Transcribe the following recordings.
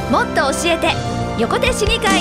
もっと教えて横手市議会。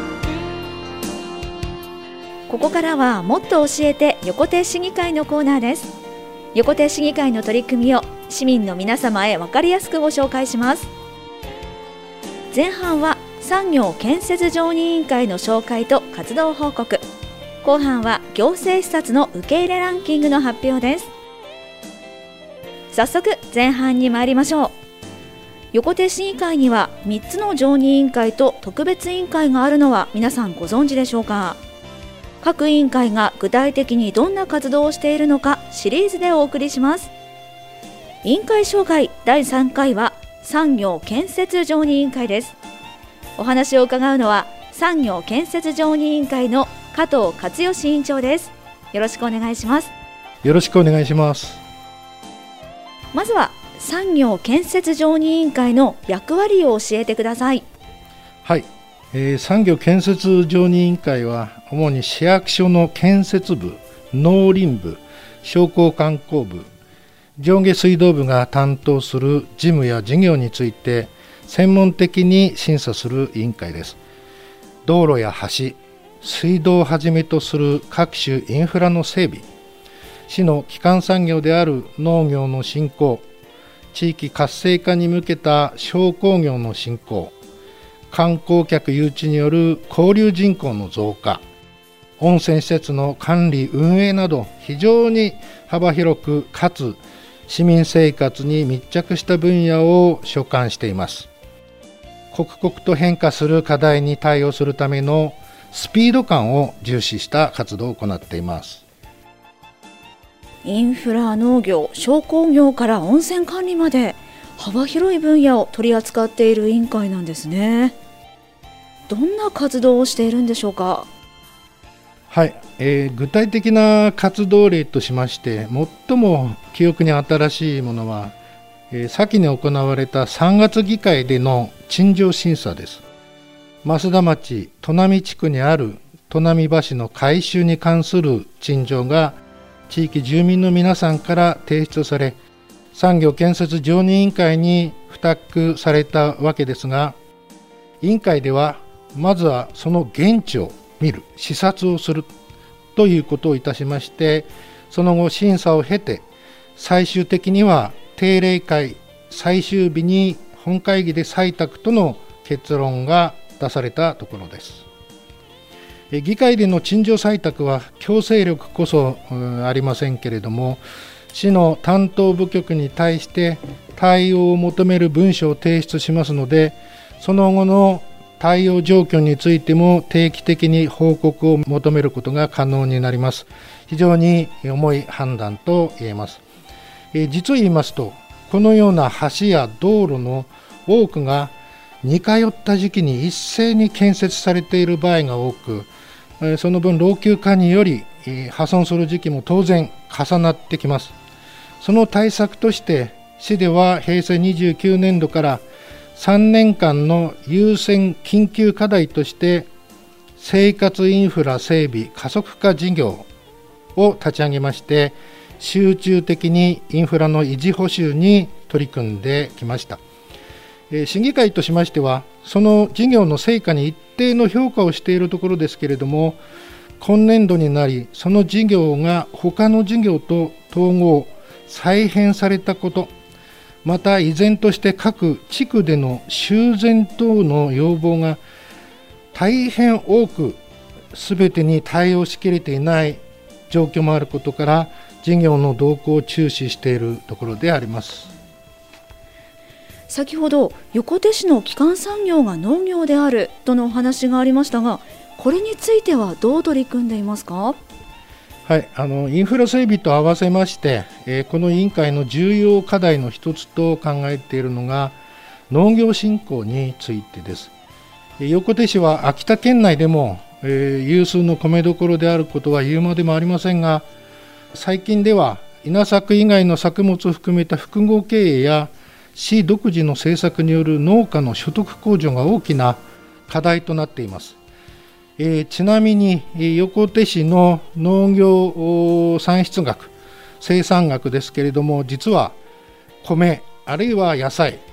ここからはもっと教えて横手市議会のコーナーです。横手市議会の取り組みを市民の皆様へ分かりやすくご紹介します。前半は産業建設常任委員会の紹介と活動報告、後半は行政視察の受け入れランキングの発表です。早速前半に参りましょう。横手市議会には3つの常任委員会と特別委員会があるのは皆さんご存知でしょうか。各委員会が具体的にどんな活動をしているのかシリーズでお送りします。委員会紹介第3回は産業建設常任委員会です。お話を伺うのは産業建設常任委員会の加藤克義委員長です。よろしくお願いします。 よろしくお願いします。 まずは産業建設常任委員会の役割を教えてください。 はい、産業建設常任委員会は主に市役所の建設部、農林部、商工観光部、上下水道部が担当する事務や事業について専門的に審査する委員会です。道路や橋、水道をはじめとする各種インフラの整備、市の基幹産業である農業の振興、地域活性化に向けた商工業の振興、観光客誘致による交流人口の増加、温泉施設の管理運営など非常に幅広くかつ市民生活に密着した分野を所管しています。刻々と変化する課題に対応するためのスピード感を重視した活動を行っています。 インフラ、農業、商工業から温泉管理まで幅広い分野を取り扱っている委員会なんですね。どんな活動をしているんでしょうか。 はい、具体的な活動例としまして最も記憶に新しいものは、先に行われた3月議会での陳情審査です。増田町砺波地区にある砺波橋の改修に関する陳情が地域住民の皆さんから提出され、産業建設常任委員会に付託されたわけですが、委員会ではまずはその現地を見る、視察をするということをいたしまして、その後審査を経て最終的には定例会最終日に本会議で採択との結論が出されたところです。議会での陳情採択は強制力こそありませんけれども、市の担当部局に対して対応を求める文書を提出しますので、その後の対応状況についても定期的に報告を求めることが可能になります。非常に重い判断と言えます。実を言いますと、このような橋や道路の多くが似通った時期に一斉に建設されている場合が多く、その分老朽化により破損する時期も当然重なってきます。その対策として市では平成29年度から3年間の優先緊急課題として生活インフラ整備加速化事業を立ち上げまして、集中的にインフラの維持補修に取り組んできました。市議会としましてはその事業の成果に一定の評価をしているところですけれども、今年度になりその事業が他の事業と統合再編されたこと、また依然として各地区での修繕等の要望が大変多く全てに対応しきれていない状況もあることから、事業の動向を注視しているところであります。 先ほど横手市の基幹産業が農業であるとのお話がありましたが、これについてはどう取り組んでいますか。 はい、インフラ整備と合わせまして、この委員会の重要課題の一つと考えているのが農業振興についてです。横手市は秋田県内でも、有数の米どころであることは言うまでもありませんが、最近では稲作以外の作物を含めた複合経営や市独自の政策による農家の所得向上が大きな課題となっています。ちなみに横手市の農業産出額、生産額ですけれども、実は米あるいは野菜、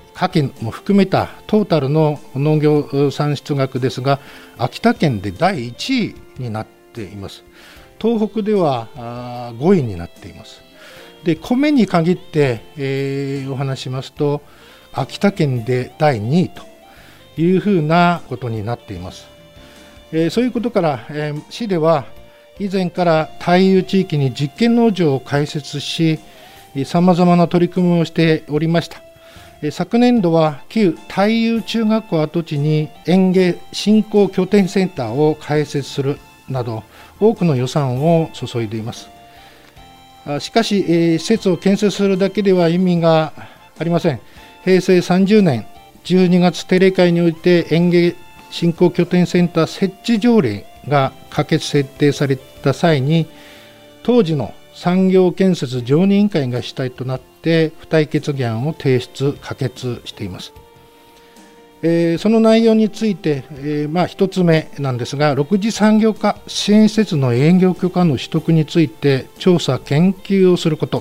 夏季も含めたトータルの農業産出額ですが、秋田県で第1位になっています。東北では5位になっています。で、米に限って、お話しますと、秋田県で第2位というふうなことになっています。そういうことから、市では以前から対遊地域に実験農場を開設し、さまざまな取り組みをしておりました。昨年度は旧対遊中学校跡地に園芸振興拠点センターを開設するなど多くの予算を注いでいます。しかし、施設を建設するだけでは意味がありません。平成30年12月定例会において園芸振興拠点センター設置条例が可決設定された際に、当時の産業建設常任委員会が主体となって付帯決議案を提出可決しています。その内容について、1つ目なんですが、6次産業化支援施設の営業許可の取得について調査研究をすること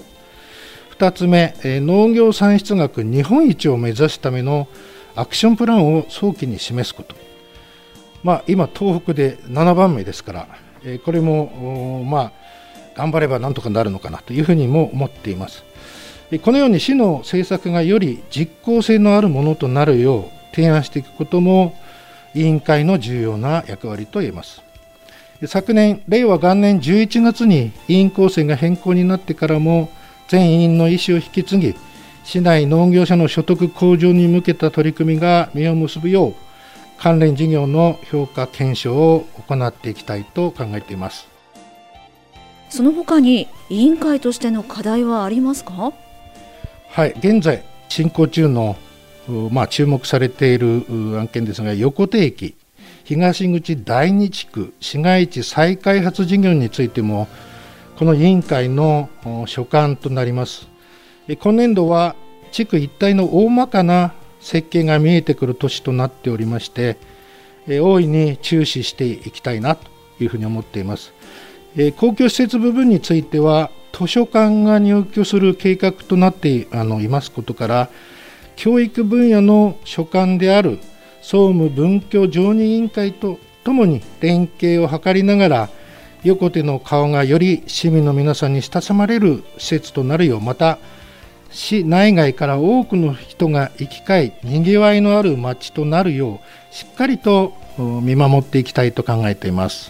。2つ目、農業産出額日本一を目指すためのアクションプランを早期に示すこと。今東北で7番目ですから、これも頑張ればなんとかなるのかなというふうにも思っています。このように市の政策がより実効性のあるものとなるよう提案していくことも委員会の重要な役割と言えます。昨年令和元年11月に委員構成が変更になってからも全委員の意思を引き継ぎ、市内農業者の所得向上に向けた取り組みが実を結ぶよう関連事業の評価検証を行っていきたいと考えています。 その他に委員会としての課題はありますか？ はい、現在進行中の注目されている案件ですが、横手駅東口第2地区市街地再開発事業についてもこの委員会の所管となります。今年度は地区一帯の大まかな設計が見えてくる年となっておりまして、大いに注視していきたいなというふうに思っています。公共施設部分については図書館が入居する計画となっていますことから、教育分野の所管である総務文教常任委員会とともに連携を図りながら、横手の顔がより市民の皆さんに親しまれる施設となるよう、また市内外から多くの人が行き交いにぎわいのある街となるようしっかりと見守っていきたいと考えています。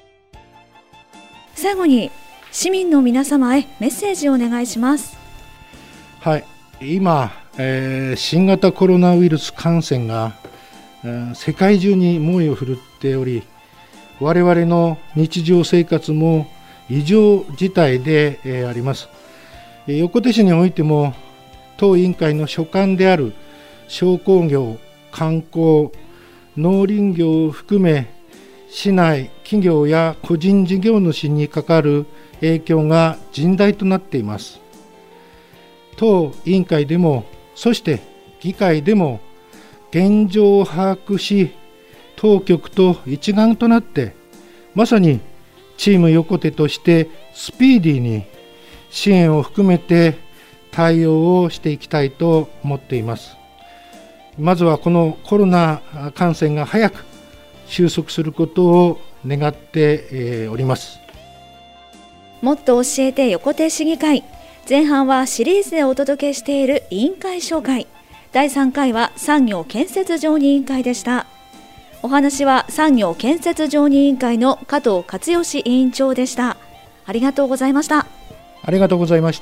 最後に市民の皆様へメッセージをお願いします。 はい、今、新型コロナウイルス感染が、世界中に猛威を振るっており、我々の日常生活も異常事態で、あります。横手市においても当委員会の所管である商工業、観光、農林業を含め市内企業や個人事業主にかかる影響が甚大となっています。当委員会でも、そして議会でも現状を把握し、当局と一丸となってまさにチーム横手としてスピーディーに支援を含めて対応をしていきたいと思っています。まずはこのコロナ感染が早く収束することを願っております。 もっと教えて横手市議会、前半はシリーズでお届けしている委員会紹介、第3回は産業建設常任委員会でした。お話は産業建設常任委員会の加藤克義委員長でした。ありがとうございました。 ありがとうございました。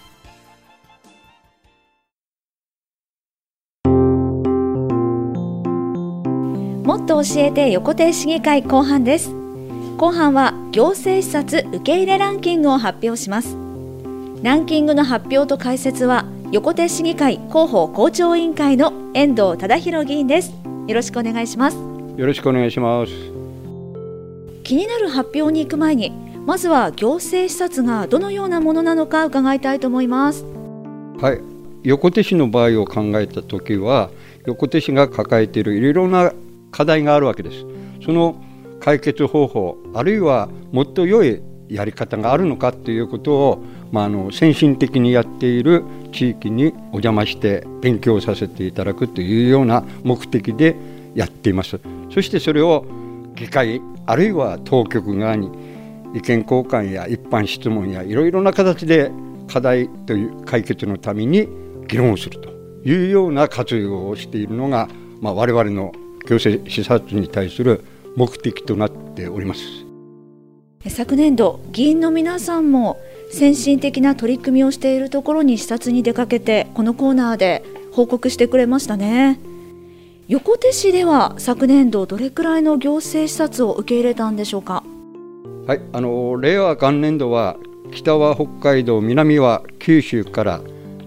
もっと教えて横手市議会後半です。後半は行政視察受け入れランキングを発表します。ランキングの発表と解説は横手市議会広報校長委員会の遠藤忠弘議員です。よろしくお願いします。 よろしくお願いします。 気になる発表に行く前に、まずは行政視察がどのようなものなのか伺いたいと思います。 はい、横手市の場合を考えたときは、横手市が抱えているいろいろな課題があるわけです。その解決方法、あるいはもっと良いやり方があるのかということを、先進的にやっている地域にお邪魔して勉強させていただくというような目的でやっています。そしてそれを議会あるいは当局側に意見交換や一般質問やいろいろな形で課題という解決のために議論をするというような活用をしているのが、我々の行政視察に対する目的となっております。 昨年度、議員の皆さんも先進的な取り組みをしているところに視察に出かけて、このコーナーで報告してくれましたね。横手市では昨年度どれくらいの行政視察を受け入れたんでしょうか。 はい、令和元年度は北は北海道、南は九州から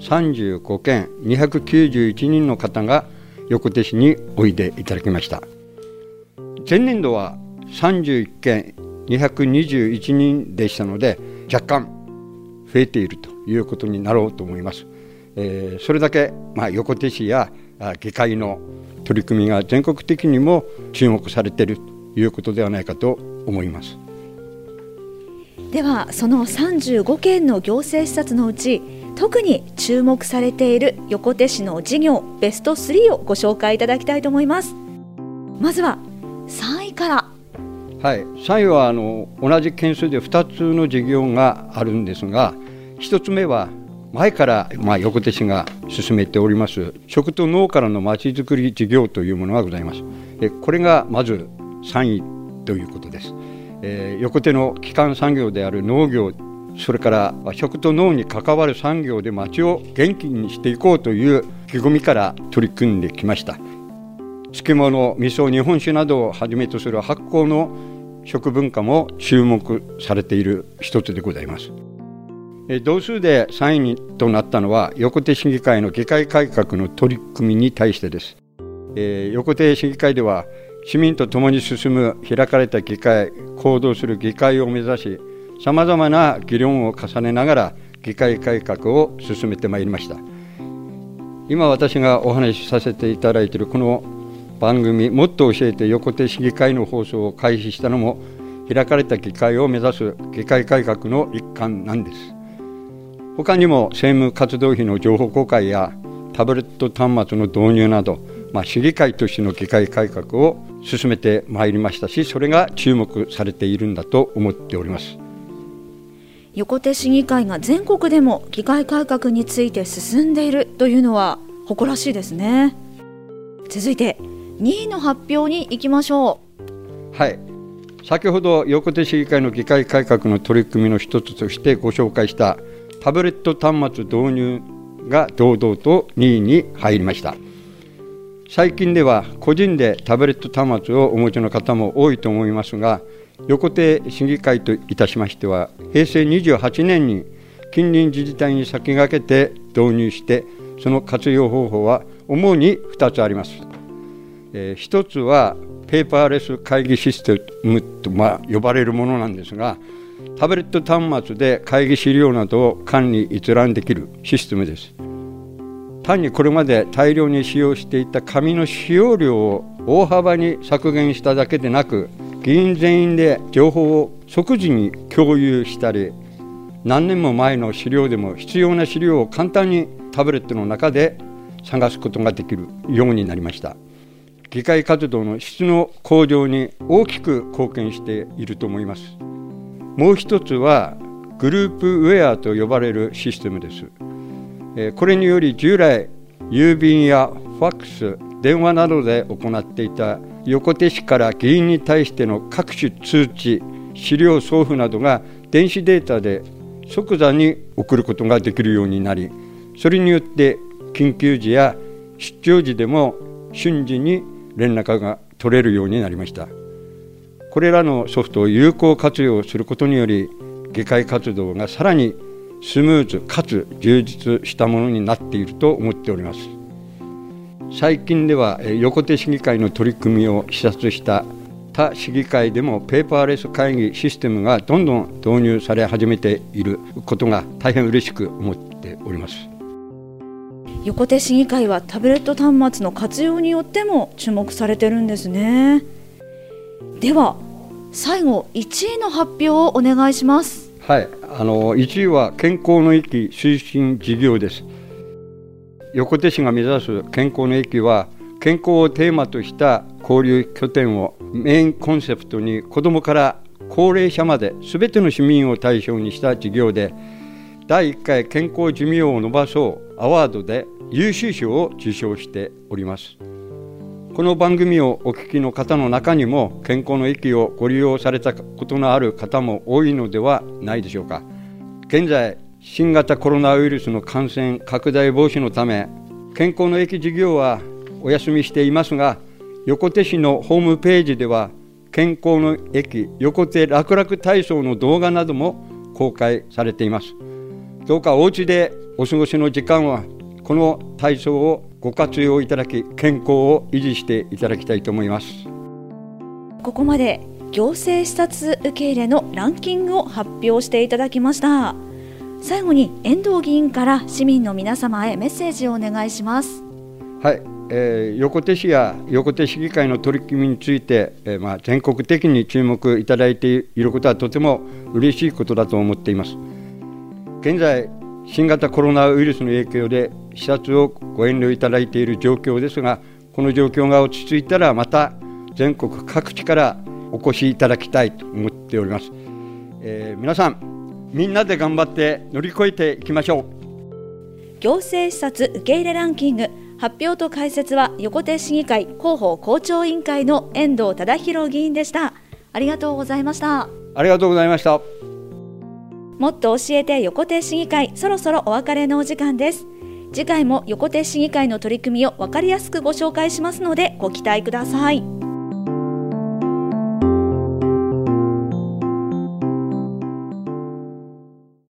35件291人の方が横手市においでいただきました。前年度は31件221人でしたので、若干増えているということになろうと思います。それだけ、横手市や議会の取り組みが全国的にも注目されているということではないかと思います。 ではその35件の行政視察のうち特に注目されている横手市の事業ベスト3をご紹介いただきたいと思います。まずは3位から。 はい、3位は同じ件数で2つの事業があるんですが、1つ目は前から、横手市が進めております食と農からのまちづくり事業というものがございます。これがまず3位ということです。横手の基幹産業である農業、それから食と農に関わる産業で町を元気にしていこうという意気込みから取り組んできました。漬物、味噌、日本酒などをはじめとする発酵の食文化も注目されている一つでございます。同数で3位となったのは横手市議会の議会改革の取り組みに対してです。横手市議会では市民と共に進む開かれた議会、行動する議会を目指し、さまざまな議論を重ねながら議会改革を進めてまいりました。今私がお話しさせていただいているこの番組、もっと教えて横手市議会の放送を開始したのも、開かれた議会を目指す議会改革の一環なんです。他にも政務活動費の情報公開やタブレット端末の導入など、市議会としての議会改革を進めてまいりましたし、それが注目されているんだと思っております。 横手市議会が全国でも議会改革について進んでいるというのは誇らしいですね。続いて2位の発表に行きましょう。はい、先ほど横手市議会の議会改革の取り組みの一つとしてご紹介したタブレット端末導入が堂々と2位に入りました。最近では個人でタブレット端末をお持ちの方も多いと思いますが、横手市議会といたしましては平成28年に近隣自治体に先駆けて導入して、その活用方法は主に2つあります。一つはペーパーレス会議システムと呼ばれるものなんですが、タブレット端末で会議資料などを管理閲覧できるシステムです。単にこれまで大量に使用していた紙の使用量を大幅に削減しただけでなく、議員全員で情報を即時に共有したり、何年も前の資料でも必要な資料を簡単にタブレットの中で探すことができるようになりました。議会活動の質の向上に大きく貢献していると思います。もう一つはグループウェアと呼ばれるシステムです。これにより従来郵便やファックス、電話などで行っていた横手市から議員に対しての各種通知、資料送付などが電子データで即座に送ることができるようになり、それによって緊急時や出張時でも瞬時に連絡が取れるようになりました。これらのソフトを有効活用することにより、議会活動がさらにスムーズかつ充実したものになっていると思っております。最近では横手市議会の取り組みを視察した他市議会でもペーパーレス会議システムがどんどん導入され始めていることが大変嬉しく思っております。 横手市議会はタブレット端末の活用によっても注目されてるんですね。では最後1位の発表をお願いします。 はい、1位は健康の域推進事業です。 横手市が目指す健康の駅は、健康をテーマとした交流拠点をメインコンセプトに、子どもから高齢者まで全ての市民を対象にした事業で、第1回健康寿命を伸ばそうアワードで優秀賞を受賞しております。この番組をお聞きの方の中にも、健康の駅をご利用されたことのある方も多いのではないでしょうか。現在、新型コロナウイルスの感染拡大防止のため、健康の駅事業はお休みしていますが、横手市のホームページでは、健康の駅横手楽々体操の動画なども公開されています。どうかお家でお過ごしの時間は、この体操をご活用いただき、健康を維持していただきたいと思います。 ここまで行政視察受け入れのランキングを発表していただきました。最後に遠藤議員から市民の皆様へメッセージをお願いします。 はい、横手市や横手市議会の取り組みについて、全国的に注目いただいていることはとても嬉しいことだと思っています。現在、新型コロナウイルスの影響で視察をご遠慮いただいている状況ですが、この状況が落ち着いたらまた全国各地からお越しいただきたいと思っております。皆さん、みんなで頑張って乗り越えていきましょう。 行政視察受け入れランキング発表と解説は、横手市議会広報校長委員会の遠藤忠宏議員でした。ありがとうございました。 ありがとうございました。 もっと教えて横手市議会、そろそろお別れのお時間です。次回も横手市議会の取り組みを分かりやすくご紹介しますので、ご期待ください。